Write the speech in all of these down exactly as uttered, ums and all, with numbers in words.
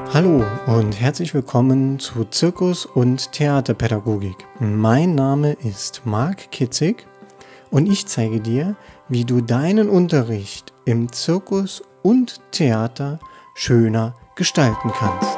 Hallo und herzlich willkommen zu Zirkus- und Theaterpädagogik. Mein Name ist Marc Kitzig und ich zeige dir, wie du deinen Unterricht im Zirkus und Theater schöner gestalten kannst.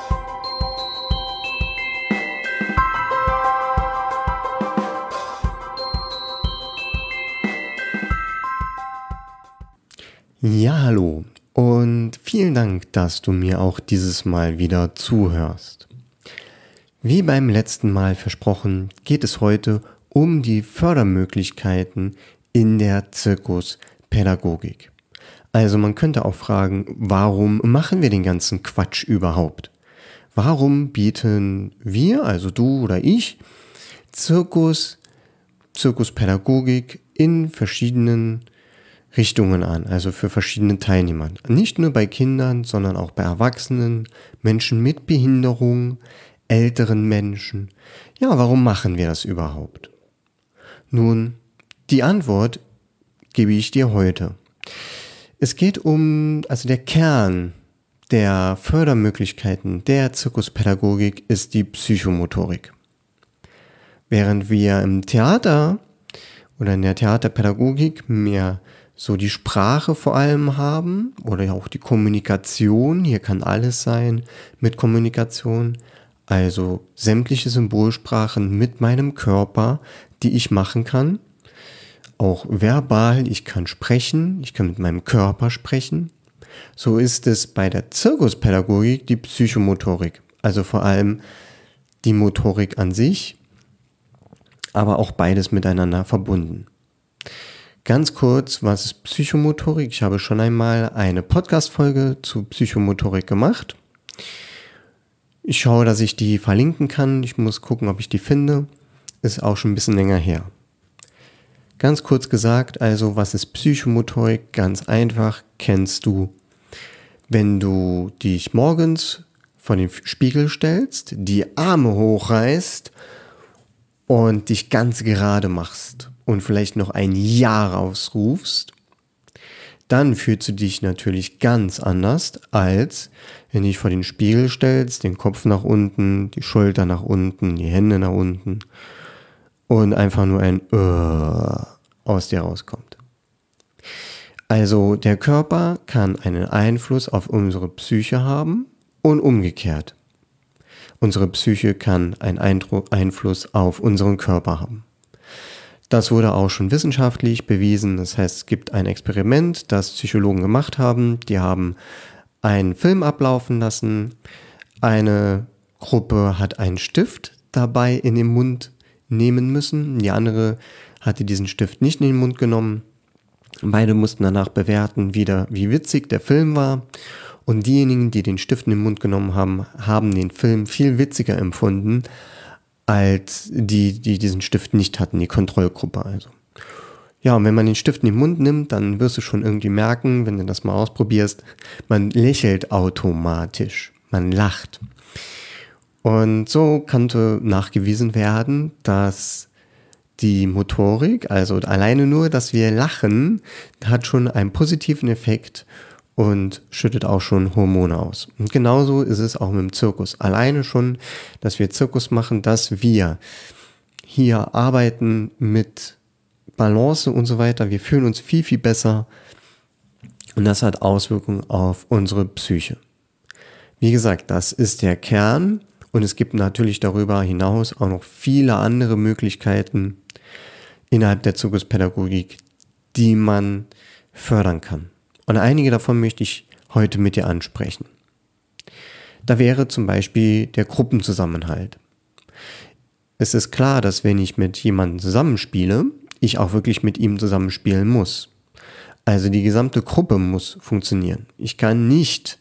Ja, hallo und vielen Dank, dass du mir auch dieses Mal wieder zuhörst. Wie beim letzten Mal versprochen, geht es heute um die Fördermöglichkeiten in der Zirkuspädagogik. Also man könnte auch fragen, warum machen wir den ganzen Quatsch überhaupt? Warum bieten wir, also du oder ich, Zirkus, Zirkuspädagogik in verschiedenen Richtungen an, also für verschiedene Teilnehmer. Nicht nur bei Kindern, sondern auch bei Erwachsenen, Menschen mit Behinderung, älteren Menschen. Ja, warum machen wir das überhaupt? Nun, die Antwort gebe ich dir heute. Es geht um, also der Kern der Fördermöglichkeiten der Zirkuspädagogik ist die Psychomotorik. Während wir im Theater oder in der Theaterpädagogik mehr so die Sprache vor allem haben oder auch die Kommunikation, hier kann alles sein mit Kommunikation, also sämtliche Symbolsprachen mit meinem Körper, die ich machen kann, auch verbal, ich kann sprechen, ich kann mit meinem Körper sprechen. So ist es bei der Zirkuspädagogik die Psychomotorik, also vor allem die Motorik an sich, aber auch beides miteinander verbunden. Ganz kurz, was ist Psychomotorik? Ich habe schon einmal eine Podcast-Folge zu Psychomotorik gemacht. Ich schaue, dass ich die verlinken kann. Ich muss gucken, ob ich die finde. Ist auch schon ein bisschen länger her. Ganz kurz gesagt, also was ist Psychomotorik? Ganz einfach, kennst du, wenn du dich morgens vor den Spiegel stellst, die Arme hochreißt und dich ganz gerade machst und vielleicht noch ein Ja rausrufst, dann fühlst du dich natürlich ganz anders, als wenn du dich vor den Spiegel stellst, den Kopf nach unten, die Schulter nach unten, die Hände nach unten und einfach nur ein äh aus dir rauskommt. Also der Körper kann einen Einfluss auf unsere Psyche haben und umgekehrt. Unsere Psyche kann einen Einfluss auf unseren Körper haben. Das wurde auch schon wissenschaftlich bewiesen. Das heißt, es gibt ein Experiment, das Psychologen gemacht haben. Die haben einen Film ablaufen lassen. Eine Gruppe hat einen Stift dabei in den Mund nehmen müssen. Die andere hatte diesen Stift nicht in den Mund genommen. Beide mussten danach bewerten, wieder, wie witzig der Film war. Und diejenigen, die den Stift in den Mund genommen haben, haben den Film viel witziger empfunden, als die, die diesen Stift nicht hatten, die Kontrollgruppe also. Ja, und wenn man den Stift in den Mund nimmt, dann wirst du schon irgendwie merken, wenn du das mal ausprobierst, man lächelt automatisch, man lacht. Und so konnte nachgewiesen werden, dass die Motorik, also alleine nur, dass wir lachen, hat schon einen positiven Effekt und schüttet auch schon Hormone aus. Und genauso ist es auch mit dem Zirkus. Alleine schon, dass wir Zirkus machen, dass wir hier arbeiten mit Balance und so weiter. Wir fühlen uns viel, viel besser und das hat Auswirkungen auf unsere Psyche. Wie gesagt, das ist der Kern und es gibt natürlich darüber hinaus auch noch viele andere Möglichkeiten innerhalb der Zirkuspädagogik, die man fördern kann. Und einige davon möchte ich heute mit dir ansprechen. Da wäre zum Beispiel der Gruppenzusammenhalt. Es ist klar, dass wenn ich mit jemandem zusammenspiele, ich auch wirklich mit ihm zusammenspielen muss. Also die gesamte Gruppe muss funktionieren. Ich kann nicht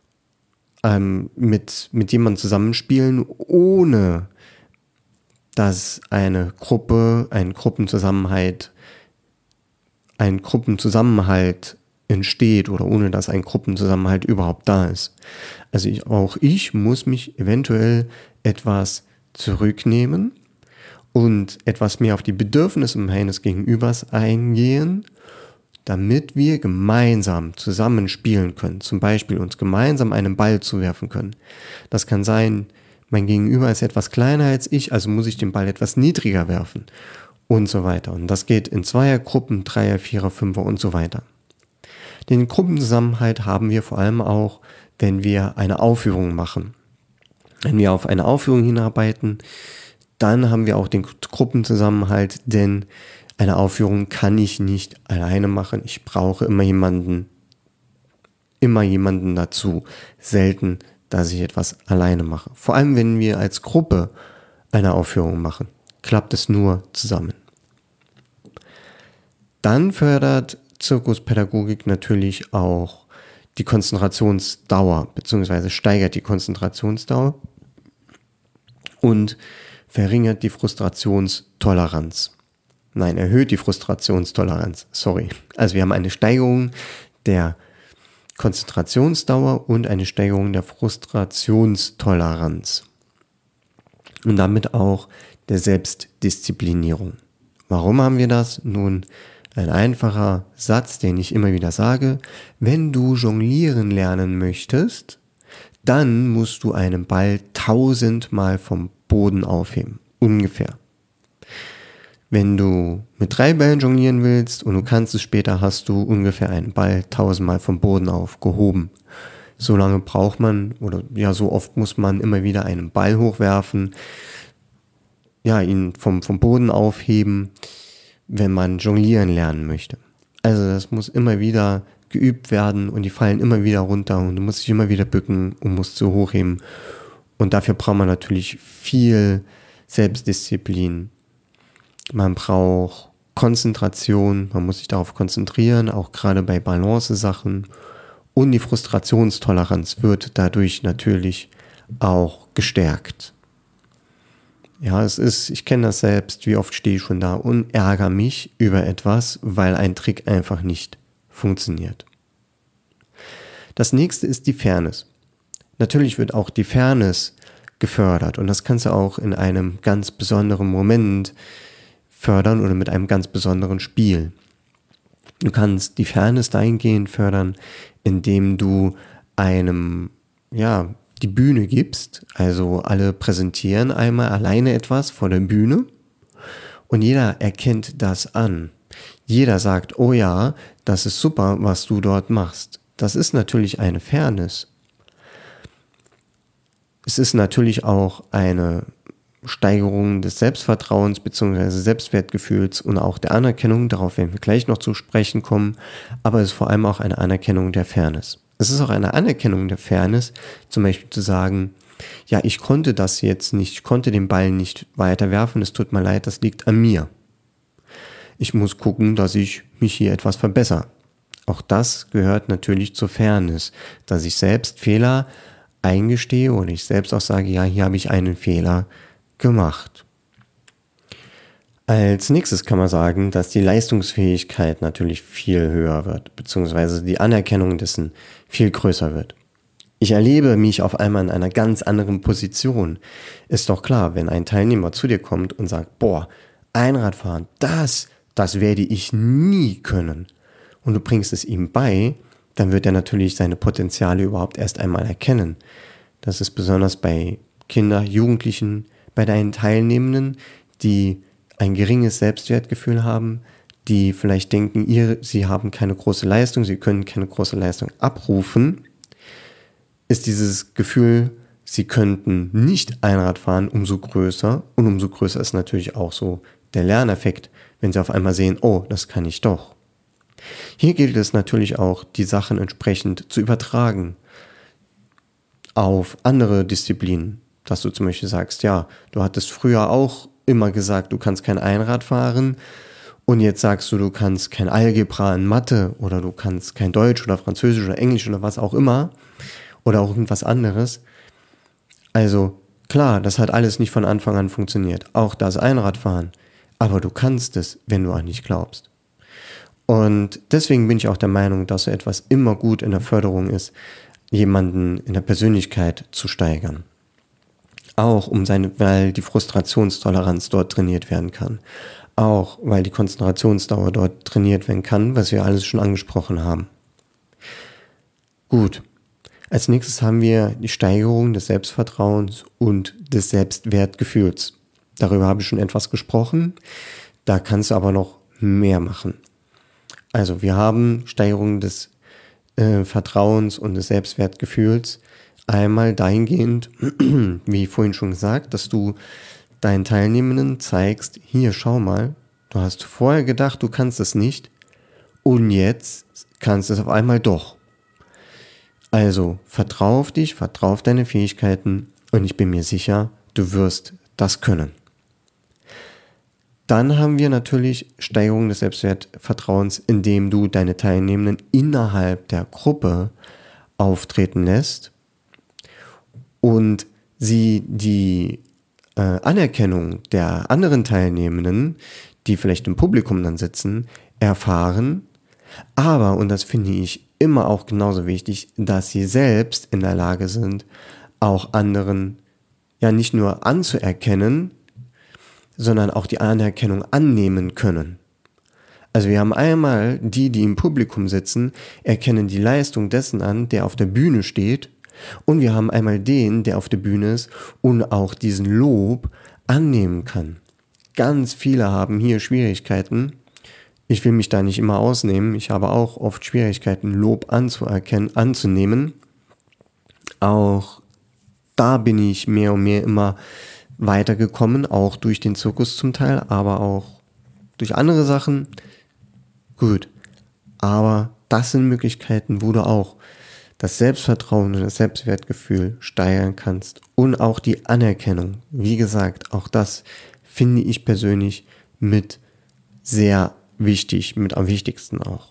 ähm, mit, mit jemandem zusammenspielen, ohne dass eine Gruppe, ein Gruppenzusammenhalt, ein Gruppenzusammenhalt entsteht oder ohne dass ein Gruppenzusammenhalt überhaupt da ist. Also ich, auch ich muss mich eventuell etwas zurücknehmen und etwas mehr auf die Bedürfnisse meines Gegenübers eingehen, damit wir gemeinsam zusammen spielen können. Zum Beispiel uns gemeinsam einen Ball zuwerfen können. Das kann sein, mein Gegenüber ist etwas kleiner als ich, also muss ich den Ball etwas niedriger werfen und so weiter. Und das geht in Zweiergruppen, Dreier, Vierer, Fünfer und so weiter. Den Gruppenzusammenhalt haben wir vor allem auch, wenn wir eine Aufführung machen. Wenn wir auf eine Aufführung hinarbeiten, dann haben wir auch den Gruppenzusammenhalt, denn eine Aufführung kann ich nicht alleine machen. Ich brauche immer jemanden, immer jemanden dazu. Selten, dass ich etwas alleine mache. Vor allem, wenn wir als Gruppe eine Aufführung machen, klappt es nur zusammen. Dann fördert Zirkuspädagogik natürlich auch die Konzentrationsdauer, beziehungsweise steigert die Konzentrationsdauer und verringert die Frustrationstoleranz. Nein, erhöht die Frustrationstoleranz, sorry. Also wir haben eine Steigerung der Konzentrationsdauer und eine Steigerung der Frustrationstoleranz. Und damit auch der Selbstdisziplinierung. Warum haben wir das? Nun, ein einfacher Satz, den ich immer wieder sage: Wenn du jonglieren lernen möchtest, dann musst du einen Ball tausendmal vom Boden aufheben. Ungefähr. Wenn du mit drei Bällen jonglieren willst und du kannst es später, hast du ungefähr einen Ball tausendmal vom Boden aufgehoben. So lange braucht man, oder ja, so oft muss man immer wieder einen Ball hochwerfen, ja, ihn vom, vom Boden aufheben, wenn man jonglieren lernen möchte. Also das muss immer wieder geübt werden und die fallen immer wieder runter und du musst dich immer wieder bücken und musst so hochheben. Und dafür braucht man natürlich viel Selbstdisziplin. Man braucht Konzentration, man muss sich darauf konzentrieren, auch gerade bei Balance-Sachen. Und die Frustrationstoleranz wird dadurch natürlich auch gestärkt. Ja, es ist, ich kenne das selbst, wie oft stehe ich schon da und ärgere mich über etwas, weil ein Trick einfach nicht funktioniert. Das nächste ist die Fairness. Natürlich wird auch die Fairness gefördert und das kannst du auch in einem ganz besonderen Moment fördern oder mit einem ganz besonderen Spiel. Du kannst die Fairness dahingehend fördern, indem du einem, ja, die Bühne gibst, also alle präsentieren einmal alleine etwas vor der Bühne und jeder erkennt das an. Jeder sagt, oh ja, das ist super, was du dort machst. Das ist natürlich eine Fairness. Es ist natürlich auch eine Steigerung des Selbstvertrauens bzw. Selbstwertgefühls und auch der Anerkennung, darauf werden wir gleich noch zu sprechen kommen, aber es ist vor allem auch eine Anerkennung der Fairness. Es ist auch eine Anerkennung der Fairness, zum Beispiel zu sagen, ja, ich konnte das jetzt nicht, ich konnte den Ball nicht weiterwerfen, es tut mir leid, das liegt an mir. Ich muss gucken, dass ich mich hier etwas verbessere. Auch das gehört natürlich zur Fairness, dass ich selbst Fehler eingestehe und ich selbst auch sage, ja, hier habe ich einen Fehler gemacht. Als nächstes kann man sagen, dass die Leistungsfähigkeit natürlich viel höher wird, beziehungsweise die Anerkennung dessen viel größer wird. Ich erlebe mich auf einmal in einer ganz anderen Position. Ist doch klar, wenn ein Teilnehmer zu dir kommt und sagt, boah, Einradfahren, das, das werde ich nie können. Und du bringst es ihm bei, dann wird er natürlich seine Potenziale überhaupt erst einmal erkennen. Das ist besonders bei Kindern, Jugendlichen, bei deinen Teilnehmenden, die ein geringes Selbstwertgefühl haben, die vielleicht denken, ihr, sie haben keine große Leistung, sie können keine große Leistung abrufen, ist dieses Gefühl, sie könnten nicht Einrad fahren, umso größer. Und umso größer ist natürlich auch so der Lerneffekt, wenn sie auf einmal sehen, oh, das kann ich doch. Hier gilt es natürlich auch, die Sachen entsprechend zu übertragen auf andere Disziplinen. Dass du zum Beispiel sagst, ja, du hattest früher auch immer gesagt, du kannst kein Einrad fahren und jetzt sagst du, du kannst kein Algebra in Mathe oder du kannst kein Deutsch oder Französisch oder Englisch oder was auch immer oder auch irgendwas anderes. Also klar, das hat alles nicht von Anfang an funktioniert, auch das Einradfahren, aber du kannst es, wenn du an dich glaubst. Und deswegen bin ich auch der Meinung, dass so etwas immer gut in der Förderung ist, jemanden in der Persönlichkeit zu steigern. Auch um seine, weil die Frustrationstoleranz dort trainiert werden kann. Auch weil die Konzentrationsdauer dort trainiert werden kann, was wir alles schon angesprochen haben. Gut, als nächstes haben wir die Steigerung des Selbstvertrauens und des Selbstwertgefühls. Darüber habe ich schon etwas gesprochen, da kannst du aber noch mehr machen. Also wir haben Steigerung des äh, Vertrauens und des Selbstwertgefühls einmal dahingehend, wie vorhin schon gesagt, dass du deinen Teilnehmenden zeigst, hier schau mal, du hast vorher gedacht, du kannst es nicht und jetzt kannst du es auf einmal doch. Also vertrau auf dich, vertrau auf deine Fähigkeiten und ich bin mir sicher, du wirst das können. Dann haben wir natürlich Steigerung des Selbstwertvertrauens, indem du deine Teilnehmenden innerhalb der Gruppe auftreten lässt und sie die äh, Anerkennung der anderen Teilnehmenden, die vielleicht im Publikum dann sitzen, erfahren. Aber, und das finde ich immer auch genauso wichtig, dass sie selbst in der Lage sind, auch anderen ja nicht nur anzuerkennen, sondern auch die Anerkennung annehmen können. Also wir haben einmal die, die im Publikum sitzen, erkennen die Leistung dessen an, der auf der Bühne steht, und wir haben einmal den, der auf der Bühne ist und auch diesen Lob annehmen kann. Ganz viele haben hier Schwierigkeiten. Ich will mich da nicht immer ausnehmen. Ich habe auch oft Schwierigkeiten, Lob anzuerkennen, anzunehmen. Auch da bin ich mehr und mehr immer weitergekommen, auch durch den Zirkus zum Teil, aber auch durch andere Sachen. Gut, aber das sind Möglichkeiten, wo du auch das Selbstvertrauen und das Selbstwertgefühl steigern kannst und auch die Anerkennung. Wie gesagt, auch das finde ich persönlich mit sehr wichtig, mit am wichtigsten auch.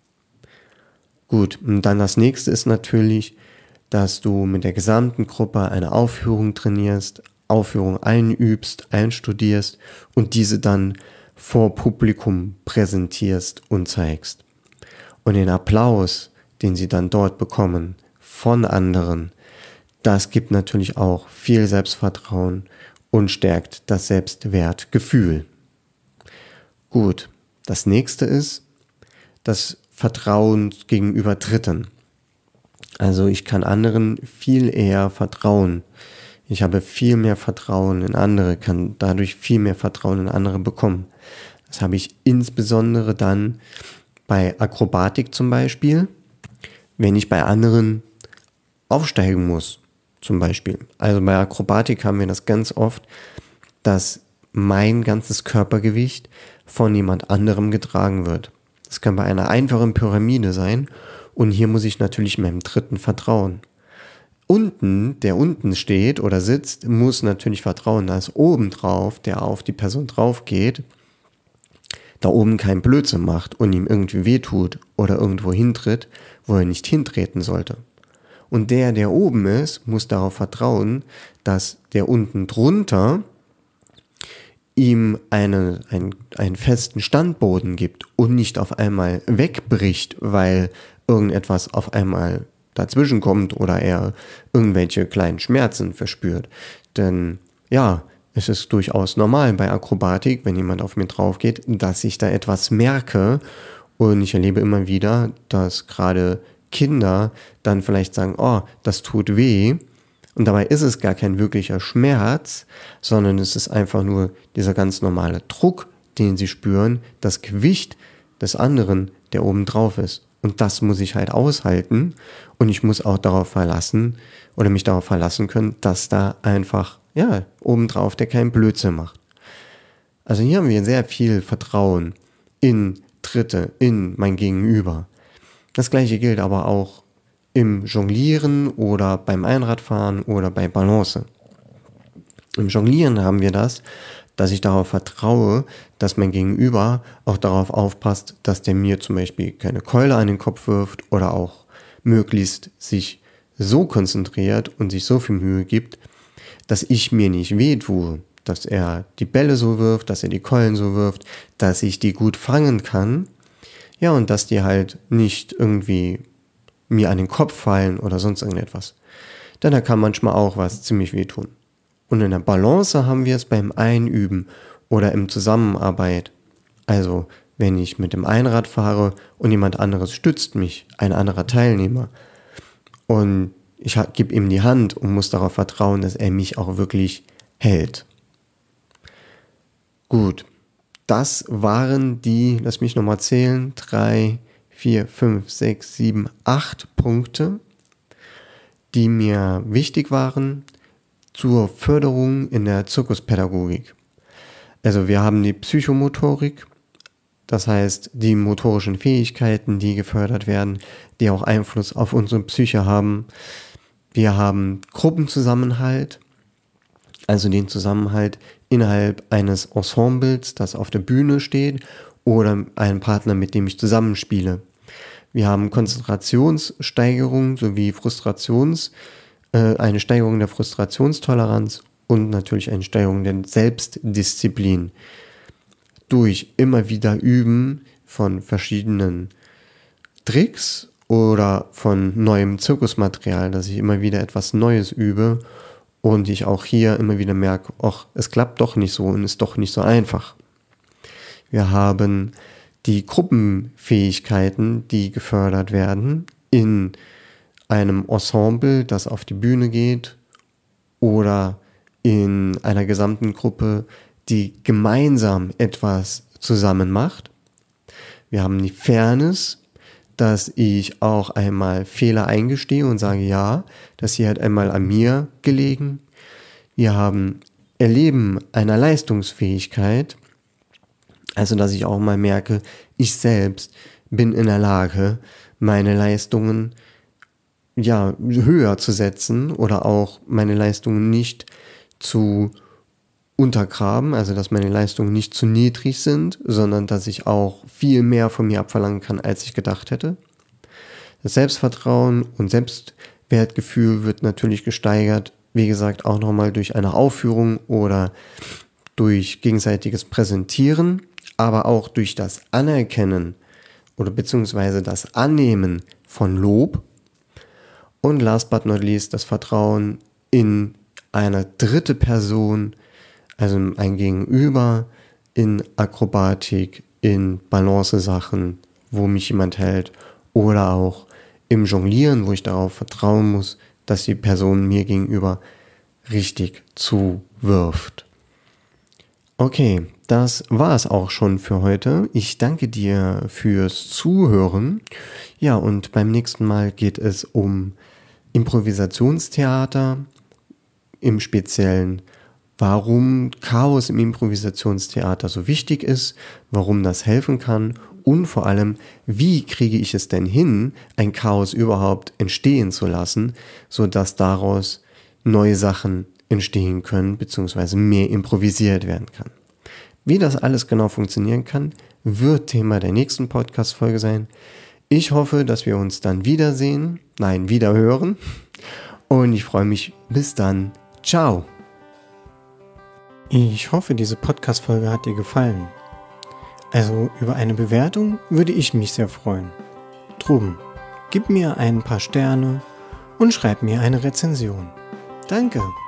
Gut, und dann das nächste ist natürlich, dass du mit der gesamten Gruppe eine Aufführung trainierst, Aufführung einübst, einstudierst und diese dann vor Publikum präsentierst und zeigst. Und den Applaus, den sie dann dort bekommen von anderen, das gibt natürlich auch viel Selbstvertrauen und stärkt das Selbstwertgefühl. Gut, das nächste ist das Vertrauen gegenüber Dritten. Also ich kann anderen viel eher vertrauen. Ich habe viel mehr Vertrauen in andere, kann dadurch viel mehr Vertrauen in andere bekommen. Das habe ich insbesondere dann bei Akrobatik zum Beispiel, wenn ich bei anderen aufsteigen muss, zum Beispiel. Also bei Akrobatik haben wir das ganz oft, dass mein ganzes Körpergewicht von jemand anderem getragen wird. Das kann bei einer einfachen Pyramide sein und hier muss ich natürlich meinem Dritten vertrauen. Unten, der unten steht oder sitzt, muss natürlich vertrauen, dass oben drauf, der auf die Person drauf geht, da oben keinen Blödsinn macht und ihm irgendwie wehtut oder irgendwo hintritt, wo er nicht hintreten sollte. Und der, der oben ist, muss darauf vertrauen, dass der unten drunter ihm eine, ein, einen festen Standboden gibt und nicht auf einmal wegbricht, weil irgendetwas auf einmal dazwischen kommt oder er irgendwelche kleinen Schmerzen verspürt. Denn ja, es ist durchaus normal bei Akrobatik, wenn jemand auf mir drauf geht, dass ich da etwas merke und ich erlebe immer wieder, dass gerade Kinder dann vielleicht sagen, oh, das tut weh und dabei ist es gar kein wirklicher Schmerz, sondern es ist einfach nur dieser ganz normale Druck, den sie spüren, das Gewicht des anderen, der oben drauf ist. Und das muss ich halt aushalten und ich muss auch darauf verlassen oder mich darauf verlassen können, dass da einfach, ja, obendrauf der keinen Blödsinn macht. Also hier haben wir sehr viel Vertrauen in Dritte, in mein Gegenüber. Das gleiche gilt aber auch im Jonglieren oder beim Einradfahren oder bei Balance. Im Jonglieren haben wir das, dass ich darauf vertraue, dass mein Gegenüber auch darauf aufpasst, dass der mir zum Beispiel keine Keule an den Kopf wirft oder auch möglichst sich so konzentriert und sich so viel Mühe gibt, dass ich mir nicht wehtue, dass er die Bälle so wirft, dass er die Keulen so wirft, dass ich die gut fangen kann, ja, und dass die halt nicht irgendwie mir an den Kopf fallen oder sonst irgendetwas. Denn da kann manchmal auch was ziemlich wehtun. Und in der Balance haben wir es beim Einüben oder im Zusammenarbeit. Also wenn ich mit dem Einrad fahre und jemand anderes stützt mich, ein anderer Teilnehmer, und ich gebe ihm die Hand und muss darauf vertrauen, dass er mich auch wirklich hält. Gut, das waren die, lass mich nochmal zählen, drei, vier, fünf, sechs, sieben, acht Punkte, die mir wichtig waren zur Förderung in der Zirkuspädagogik. Also wir haben die Psychomotorik, das heißt die motorischen Fähigkeiten, die gefördert werden, die auch Einfluss auf unsere Psyche haben. Wir haben Gruppenzusammenhalt, also den Zusammenhalt innerhalb eines Ensembles, das auf der Bühne steht, oder einen Partner, mit dem ich zusammenspiele. Wir haben Konzentrationssteigerung sowie Frustrations, äh, eine Steigerung der Frustrationstoleranz und natürlich eine Steigerung der Selbstdisziplin durch immer wieder Üben von verschiedenen Tricks oder von neuem Zirkusmaterial, dass ich immer wieder etwas Neues übe und ich auch hier immer wieder merke, ach, es klappt doch nicht so und ist doch nicht so einfach. Wir haben die Gruppenfähigkeiten, die gefördert werden in einem Ensemble, das auf die Bühne geht, oder in einer gesamten Gruppe, die gemeinsam etwas zusammen macht. Wir haben die Fairness, dass ich auch einmal Fehler eingestehe und sage, ja, das hier hat einmal an mir gelegen. Wir haben Erleben einer Leistungsfähigkeit, also dass ich auch mal merke, ich selbst bin in der Lage, meine Leistungen ja höher zu setzen oder auch meine Leistungen nicht zu untergraben, also dass meine Leistungen nicht zu niedrig sind, sondern dass ich auch viel mehr von mir abverlangen kann, als ich gedacht hätte. Das Selbstvertrauen und Selbstwertgefühl wird natürlich gesteigert, wie gesagt, auch nochmal durch eine Aufführung oder durch gegenseitiges Präsentieren, aber auch durch das Anerkennen oder beziehungsweise das Annehmen von Lob. Und last but not least das Vertrauen in eine dritte Person, also ein Gegenüber, in Akrobatik, in Balancesachen, wo mich jemand hält, oder auch im Jonglieren, wo ich darauf vertrauen muss, dass die Person mir gegenüber richtig zuwirft. Okay, das war es auch schon für heute. Ich danke dir fürs Zuhören. Ja, und beim nächsten Mal geht es um Improvisationstheater, im Speziellen, warum Chaos im Improvisationstheater so wichtig ist, warum das helfen kann und vor allem, wie kriege ich es denn hin, ein Chaos überhaupt entstehen zu lassen, sodass daraus neue Sachen entstehen können, beziehungsweise mehr improvisiert werden kann. Wie das alles genau funktionieren kann, wird Thema der nächsten Podcast-Folge sein. Ich hoffe, dass wir uns dann wiedersehen, nein, wieder hören, und ich freue mich. Bis dann. Ciao. Ich hoffe, diese Podcast-Folge hat dir gefallen. Also über eine Bewertung würde ich mich sehr freuen. Drum, gib mir ein paar Sterne und schreib mir eine Rezension. Danke.